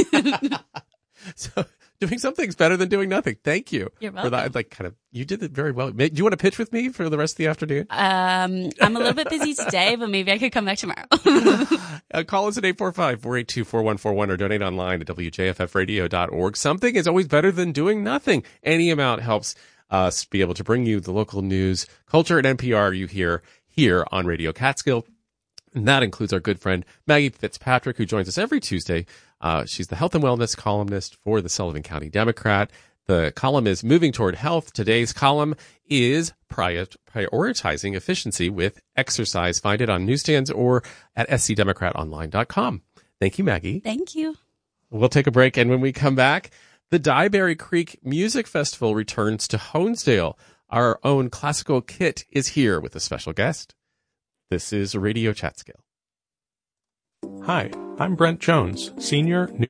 So doing something's better than doing nothing. Thank you. You're welcome. For that. Like kind of, you did it very well. Do you want to pitch with me for the rest of the afternoon? Um, I'm a little bit busy today, but maybe I could come back tomorrow. uh, call us at eight four five, four eight two, four one four one or donate online at w j f f radio dot org. Something is always better than doing nothing. Any amount helps us be able to bring you the local news, culture, and N P R you hear here on Radio Catskill. And that includes our good friend Maggie Fitzpatrick, who joins us every Tuesday. Uh, she's the health and wellness columnist for the Sullivan County Democrat. The column is Moving Toward Health. Today's column is prior- Prioritizing Efficiency with Exercise. Find it on newsstands or at s c democrat online dot com. Thank you, Maggie. Thank you. We'll take a break, and when we come back, the Dyeberry Creek Music Festival returns to Honesdale. Our own Classical Kit is here with a special guest. This is Radio Catskill. Hi, I'm Brent Jones, Senior New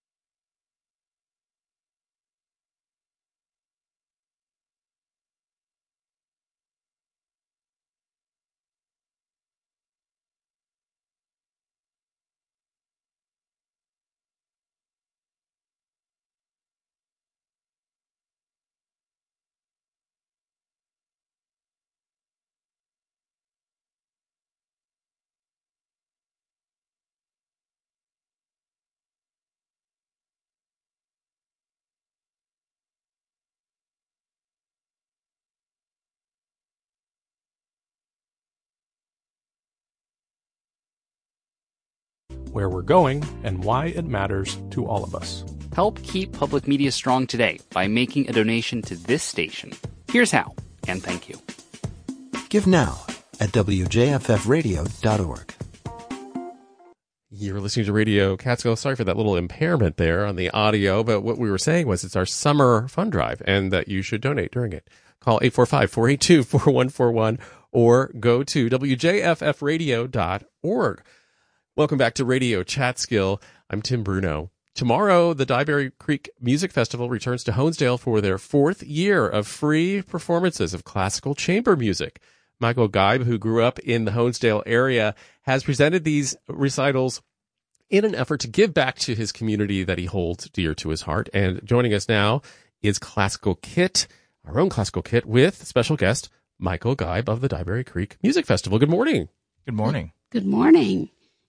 where we're going and why it matters to all of us. Help keep public media strong today by making a donation to this station. Here's how, and thank you. Give now at w j f f radio dot org. You're listening to Radio Catskill. Sorry for that little impairment there on the audio, but what we were saying was it's our summer fund drive and that you should donate during it. Call eight four five, four eight two, four one four one or go to w j f f radio dot org. Welcome back to Radio Catskill. I'm Tim Bruno. Tomorrow, the Dyeberry Creek Music Festival returns to Honesdale for their fourth year of free performances of classical chamber music. Michael Geib, who grew up in the Honesdale area, has presented these recitals in an effort to give back to his community that he holds dear to his heart. And joining us now is Classical Kit, our own Classical Kit, with special guest Michael Geib of the Dyeberry Creek Music Festival. Good morning. Good morning. Good morning.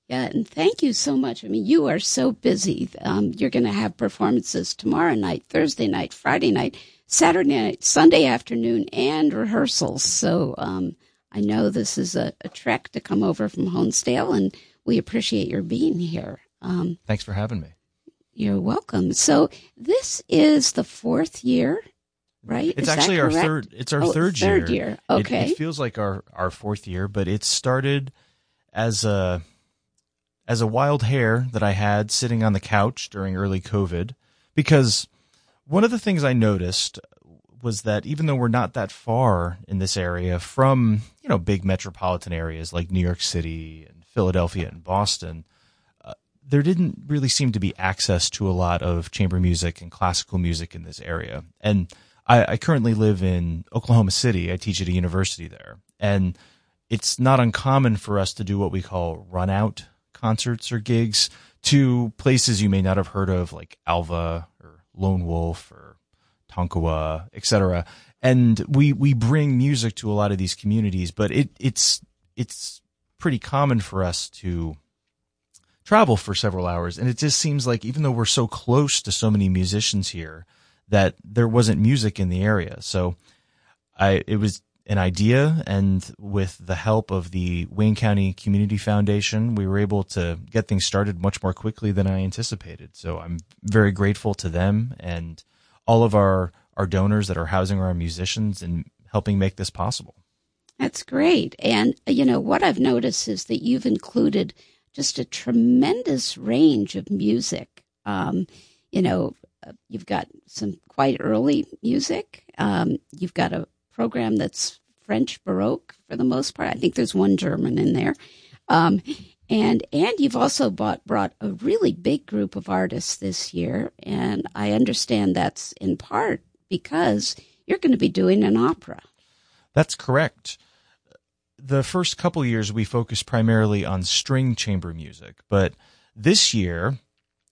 Yeah, and thank you so much. I mean, you are so busy. Um, you're going to have performances tomorrow night, Thursday night, Friday night, Saturday night, Sunday afternoon, and rehearsals. So um, I know this is a, a trek to come over from Honesdale, and we appreciate your being here. Um, Thanks for having me. You're welcome. So this is the fourth year, right? It's is actually our third. It's our oh, third, third year. year. Okay. It, it feels like our, our fourth year, but it started as a as a wild hair that I had sitting on the couch during early COVID, because one of the things I noticed was that even though we're not that far in this area from, you know, big metropolitan areas like New York City and Philadelphia and Boston, uh, there didn't really seem to be access to a lot of chamber music and classical music in this area. And I, I currently live in Oklahoma City. I teach at a university there. And it's not uncommon for us to do what we call run out concerts or gigs to places you may not have heard of, like Alva or Lone Wolf or Tonkawa, et cetera. And we, we bring music to a lot of these communities, but it, it's, it's pretty common for us to travel for several hours. And it just seems like even though we're so close to so many musicians here, that there wasn't music in the area. So I, it was an idea, and with the help of the Wayne County Community Foundation, we were able to get things started much more quickly than I anticipated. So I'm very grateful to them and all of our, our donors that are housing our musicians and helping make this possible. That's great. And, you know, what I've noticed is that you've included just a tremendous range of music. Um, you know, you've got some quite early music. Um, you've got a program that's French Baroque for the most part. I think there's one German in there. Um, and and you've also bought, brought a really big group of artists this year. And I understand that's in part because you're going to be doing an opera. That's correct. The first couple years we focused primarily on string chamber music, but this year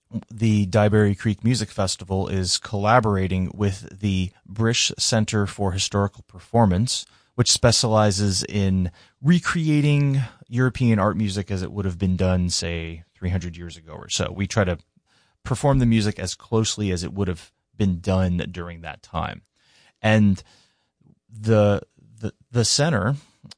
the Dyeberry Creek Music Festival is collaborating with the Brish Center for Historical Performance, which specializes in recreating European art music as it would have been done, say, three hundred years ago or so. We try to perform the music as closely as it would have been done during that time. And the the, the center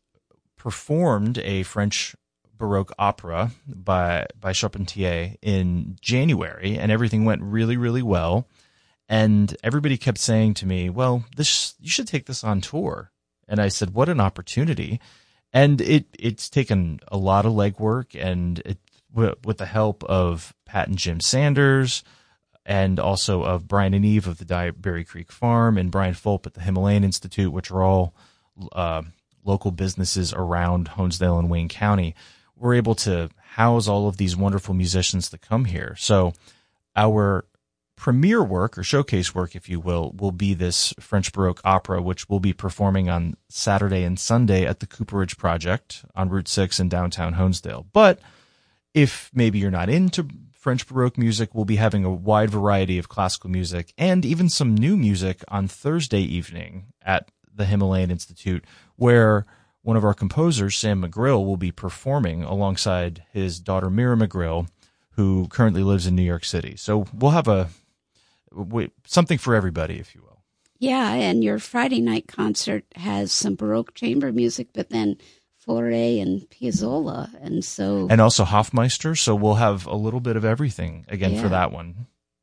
performed a French Baroque opera by by Charpentier in January, and everything went really, really well. And everybody kept saying to me, well, this you should take this on tour. And I said, what an opportunity. And it it's taken a lot of legwork, and it with the help of Pat and Jim Sanders, and also of Brian and Eve of the Dyeberry Creek Farm, and Brian Fulp at the Himalayan Institute, which are all uh, local businesses around Honesdale and Wayne County. We're able to house all of these wonderful musicians that come here. So our premiere work, or showcase work, if you will, will be this French Baroque opera, which we'll be performing on Saturday and Sunday at the Cooperage Project on Route six in downtown Honesdale. But if maybe you're not into French Baroque music, we'll be having a wide variety of classical music and even some new music on Thursday evening at the Himalayan Institute, where one of our composers, Sam McGrill, will be performing alongside his daughter, Mira McGrill, who currently lives in New York City. So we'll have a something for everybody, if you will. Yeah, and your Friday night concert has some Baroque chamber music, but then Fauré and Piazzolla, and so... And also Hofmeister, so we'll have a little bit of everything, again, yeah. for that one.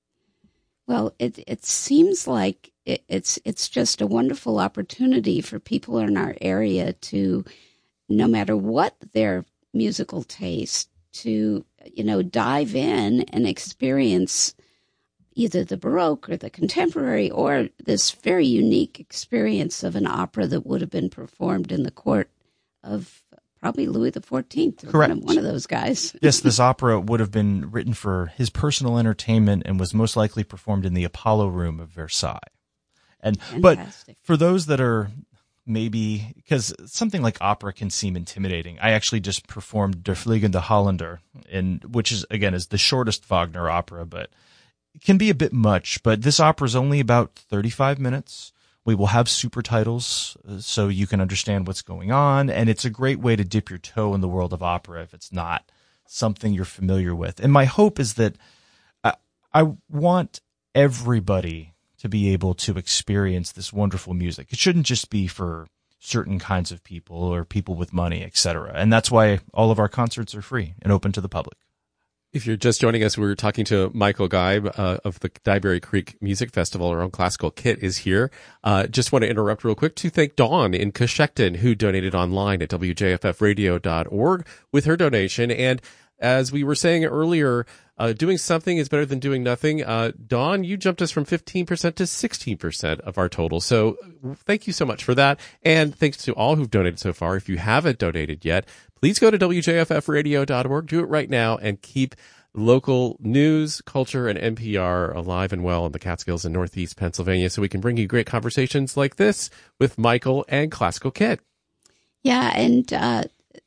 Well, it it seems like it, it's it's just a wonderful opportunity for people in our area to, no matter what their musical taste, to, you know, dive in and experience either the Baroque or the contemporary, or this very unique experience of an opera that would have been performed in the court of probably Louis the fourteenth. Correct. One of, one of those guys. Yes, this opera would have been written for his personal entertainment and was most likely performed in the Apollo Room of Versailles. And Fantastic. But for those that are maybe, because something like opera can seem intimidating, I actually just performed Der Fliegende Holländer, in, which is, again, is the shortest Wagner opera, but it can be a bit much. But this opera is only about thirty-five minutes. We will have super titles so you can understand what's going on, and it's a great way to dip your toe in the world of opera if it's not something you're familiar with. And my hope is that I, I want everybody to be able to experience this wonderful music. It shouldn't just be for certain kinds of people or people with money, et cetera. And that's why all of our concerts are free and open to the public. If you're just joining us, we're talking to Michael Geib uh, of the Dyeberry Creek Music Festival. Our own classical kit is here. Uh, just want to interrupt real quick to thank Dawn in Coshecton, who donated online at W J F F radio dot org with her donation. And as we were saying earlier, uh, doing something is better than doing nothing. Uh, Dawn, you jumped us from fifteen percent to sixteen percent of our total. So thank you so much for that. And thanks to all who've donated so far. If you haven't donated yet, please go to W J F F radio dot org. Do it right now and keep local news, culture, and N P R alive and well in the Catskills and Northeast Pennsylvania so we can bring you great conversations like this with Michael and Classical Kit. Yeah, and uh,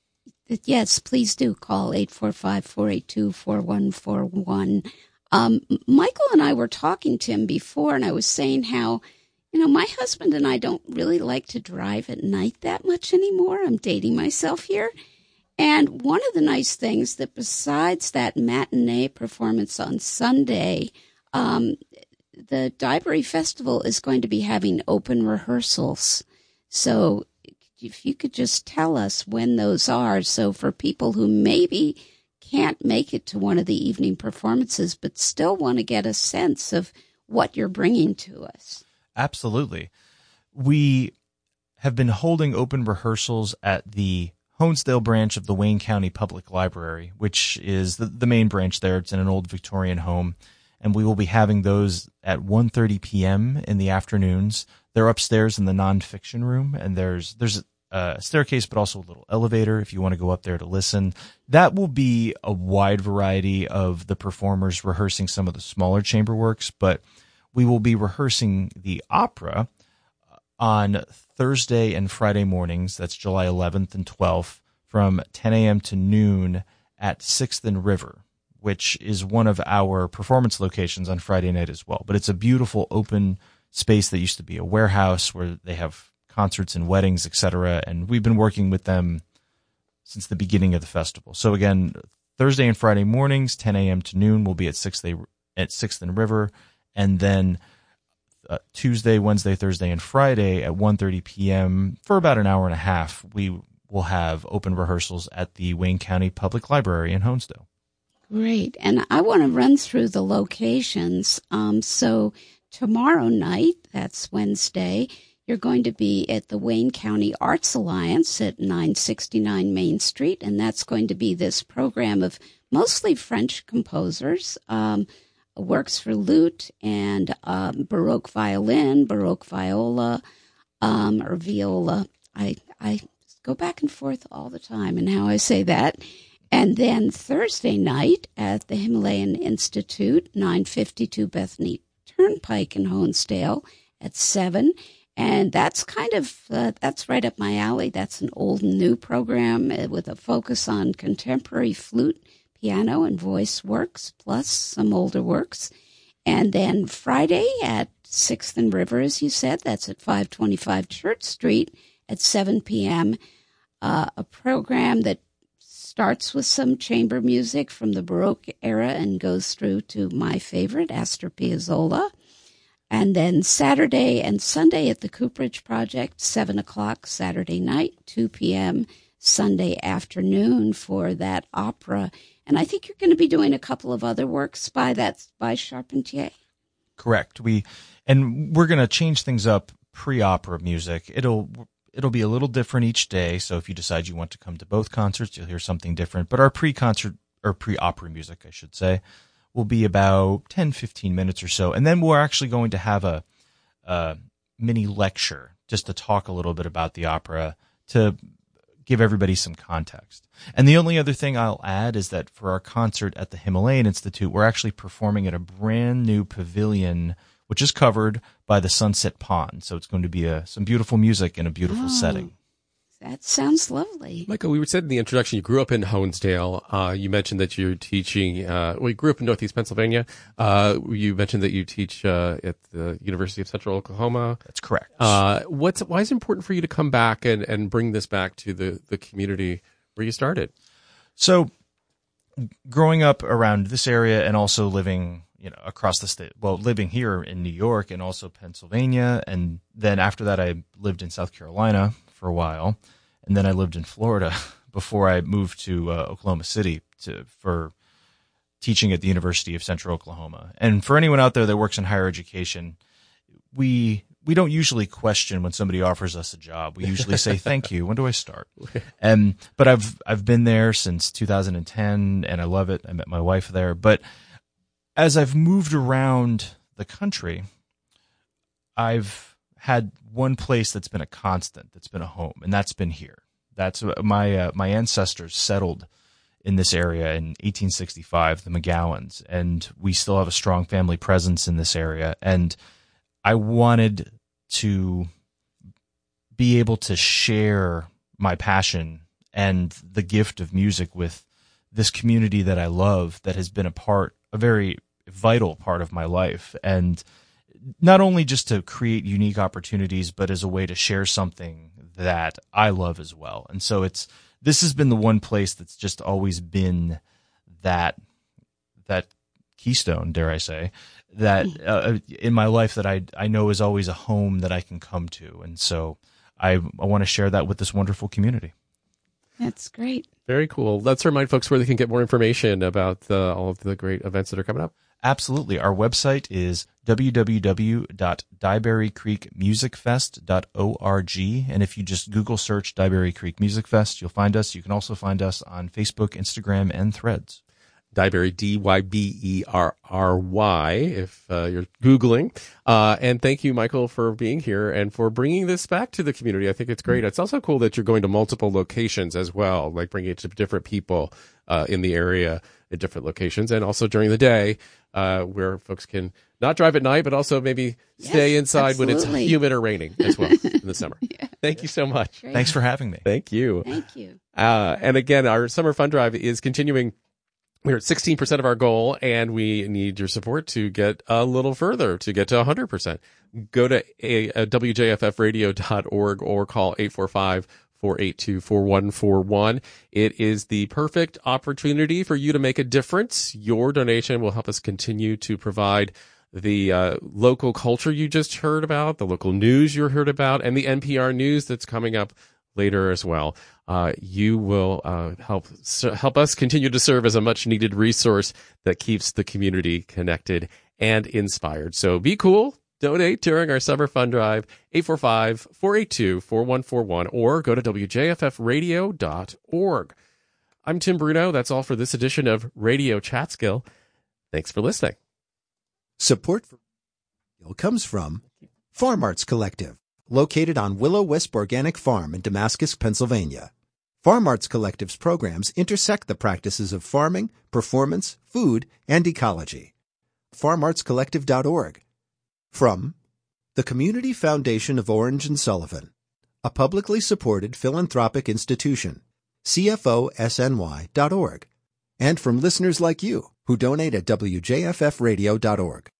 yes, please do call eight four five, four eight two, four one four one. Um, Michael and I were talking to him before, and I was saying how, you know, my husband and I don't really like to drive at night that much anymore. I'm dating myself here. And one of the nice things that besides that matinee performance on Sunday, um, the Dyeberry Festival is going to be having open rehearsals. So if you could just tell us when those are. So for people who maybe can't make it to one of the evening performances, but still want to get a sense of what you're bringing to us. Absolutely. We have been holding open rehearsals at the Honesdale branch of the Wayne County Public Library, which is the, the main branch there. It's in an old Victorian home, and we will be having those at one thirty p.m. in the afternoons. They're upstairs in the nonfiction room, and there's there's a staircase, but also a little elevator if you want to go up there to listen. That will be a wide variety of the performers rehearsing some of the smaller chamber works, but we will be rehearsing the opera on Thursday and Friday mornings. That's July eleventh and twelfth from ten a.m. to noon at sixth and River, which is one of our performance locations on Friday night as well. But it's a beautiful open space that used to be a warehouse where they have concerts and weddings, et cetera. And we've been working with them since the beginning of the festival. So again, Thursday and Friday mornings, ten a.m. to noon, will be at sixth at sixth and River. And then Uh, Tuesday, Wednesday, Thursday, and Friday at one thirty p.m. for about an hour and a half, we will have open rehearsals at the Wayne County Public Library in Honesdale. Great. And I want to run through the locations. Um, so tomorrow night, that's Wednesday, you're going to be at the Wayne County Arts Alliance at nine sixty-nine Main Street, and that's going to be this program of mostly French composers, um, works for lute and um, Baroque violin, Baroque viola, um, or viola. I I go back and forth all the time in how I say that. And then Thursday night at the Himalayan Institute, nine fifty-two Bethany Turnpike in Honesdale at seven. And that's kind of, uh, that's right up my alley. That's an old and new program uh, with a focus on contemporary flute, piano, and voice works, plus some older works. And then Friday at sixth and River, as you said, that's at five twenty-five Church Street at seven p.m., uh, a program that starts with some chamber music from the Baroque era and goes through to my favorite, Astor Piazzolla. And then Saturday and Sunday at the Cooperage Project, seven o'clock Saturday night, two p.m. Sunday afternoon for that opera. And I think you're going to be doing a couple of other works by that by Charpentier. Correct. We and we're going to change things up pre-opera music. It'll it'll be a little different each day. So if you decide you want to come to both concerts, you'll hear something different. But our pre-concert or pre-opera music, I should say, will be about ten, fifteen minutes or so. And then we're actually going to have a, a mini lecture just to talk a little bit about the opera to give everybody some context. And the only other thing I'll add is that for our concert at the Himalayan Institute, we're actually performing at a brand new pavilion, which is covered by the Sunset Pond. So it's going to be a, some beautiful music in a beautiful Oh. setting. That sounds lovely. Michael, we said in the introduction you grew up in Honesdale. Uh, you mentioned that you're teaching, uh, well, you grew up in Northeast Pennsylvania. Uh, you mentioned that you teach uh, at the University of Central Oklahoma. That's correct. Uh, what's why is it important for you to come back and, and bring this back to the, the community where you started? So growing up around this area and also living, you know, across the state, well, living here in New York and also Pennsylvania. And then after that, I lived in South Carolina for a while. And then I lived in Florida before I moved to uh, Oklahoma City to, for teaching at the University of Central Oklahoma. And for anyone out there that works in higher education, we we don't usually question when somebody offers us a job. We usually say, thank you. When do I start? And but I've I've been there since two thousand ten, and I love it. I met my wife there. But as I've moved around the country, I've had one place that's been a constant, that's been a home, and that's been here. That's my uh, my ancestors settled in this area in eighteen sixty-five, the McGowans, and we still have a strong family presence in this area. And I wanted to be able to share my passion and the gift of music with this community that I love, that has been a part, a very vital part of my life. And not only just to create unique opportunities, but as a way to share something that I love as well. And so it's, this has been the one place that's just always been that, that keystone, dare I say, that uh, in my life that I I know is always a home that I can come to. And so I, I want to share that with this wonderful community. That's great. Very cool. Let's remind folks where they can get more information about the, all of the great events that are coming up. Absolutely. Our website is w w w dot dyeberry creek music fest dot org. And if you just Google search Dyeberry Creek Music Fest, you'll find us. You can also find us on Facebook, Instagram, and Threads. Dyeberry, D Y B E R R Y, if uh, you're Googling. Uh, and thank you, Michael, for being here and for bringing this back to the community. I think it's great. It's also cool that you're going to multiple locations as well, like bringing it to different people uh, in the area at different locations, and also during the day uh, where folks can not drive at night, but also maybe stay yes, inside absolutely. when it's humid or raining as well in the summer. Yeah. Thank you so much. Great. Thanks for having me. Thank you. Thank you. Uh, and again, our Summer Fund Drive is continuing. We're at sixteen percent of our goal, and we need your support to get a little further, to get to one hundred percent. Go to a, a w j f f radio dot org or call eight four five, four eight two, four one four one. It is the perfect opportunity for you to make a difference. Your donation will help us continue to provide the uh, local culture you just heard about, the local news you heard about, and the N P R news that's coming up later as well. Uh, you will uh, help help us continue to serve as a much needed resource that keeps the community connected and inspired. So be cool. Donate during our Summer Fund Drive, eight four five, four eight two, four one four one, or go to w j f f radio dot org. I'm Tim Bruno. That's all for this edition of Radio Catskill. Thanks for listening. Support for comes from Farm Arts Collective, located on Willow Wisp Organic Farm in Damascus, Pennsylvania. Farm Arts Collective's programs intersect the practices of farming, performance, food, and ecology. farm arts collective dot org. From the Community Foundation of Orange and Sullivan, a publicly supported philanthropic institution, c f o s n y dot org. And from listeners like you who donate at w j f f radio dot org.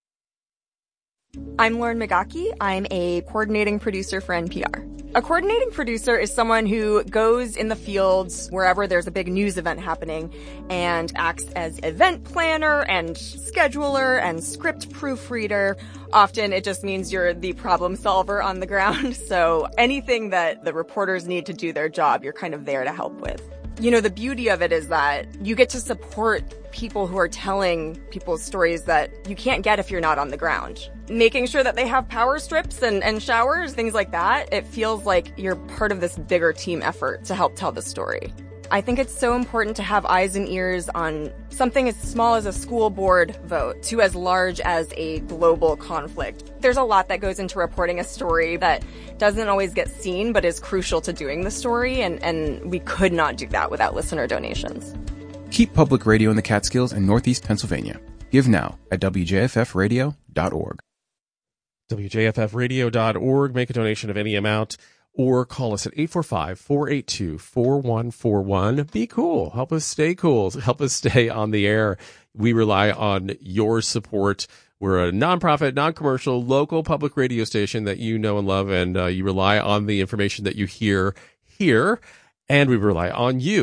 I'm Lauren Magaki. I'm a coordinating producer for N P R. A coordinating producer is someone who goes in the fields wherever there's a big news event happening and acts as event planner and scheduler and script proofreader. Often it just means you're the problem solver on the ground. So anything that the reporters need to do their job, you're kind of there to help with. You know, the beauty of it is that you get to support people who are telling people's stories that you can't get if you're not on the ground. Making sure that they have power strips and, and showers, things like that, it feels like you're part of this bigger team effort to help tell the story. I think it's so important to have eyes and ears on something as small as a school board vote to as large as a global conflict. There's a lot that goes into reporting a story that doesn't always get seen but is crucial to doing the story, and, and we could not do that without listener donations. Keep public radio in the Catskills and Northeast Pennsylvania. Give now at w j f f radio dot org. w j f f radio dot org. Make a donation of any amount, or call us at eight four five, four eight two, four one four one. Be cool. Help us stay cool. Help us stay on the air. We rely on your support. We're a nonprofit, non-commercial, local public radio station that you know and love, and uh, you rely on the information that you hear here, and we rely on you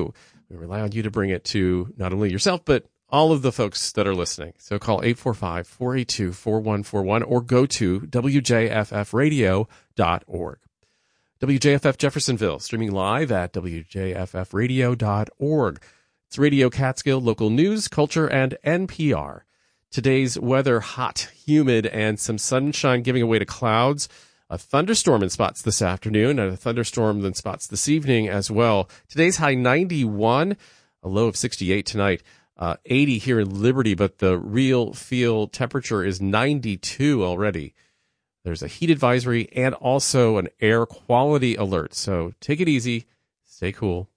We rely on you to bring it to not only yourself, but all of the folks that are listening. So call eight four five, four eight two, four one four one or go to W J F F radio dot org. W J F F Jeffersonville, streaming live at W J F F radio dot org. It's Radio Catskill, local news, culture, and N P R. Today's weather, hot, humid, and some sunshine giving away to clouds. A thunderstorm in spots this afternoon, and a thunderstorm in spots this evening as well. Today's high ninety-one, a low of sixty-eight tonight. Uh, eighty here in Liberty, but the real feel temperature is ninety-two already. There's a heat advisory and also an air quality alert. So take it easy, stay cool,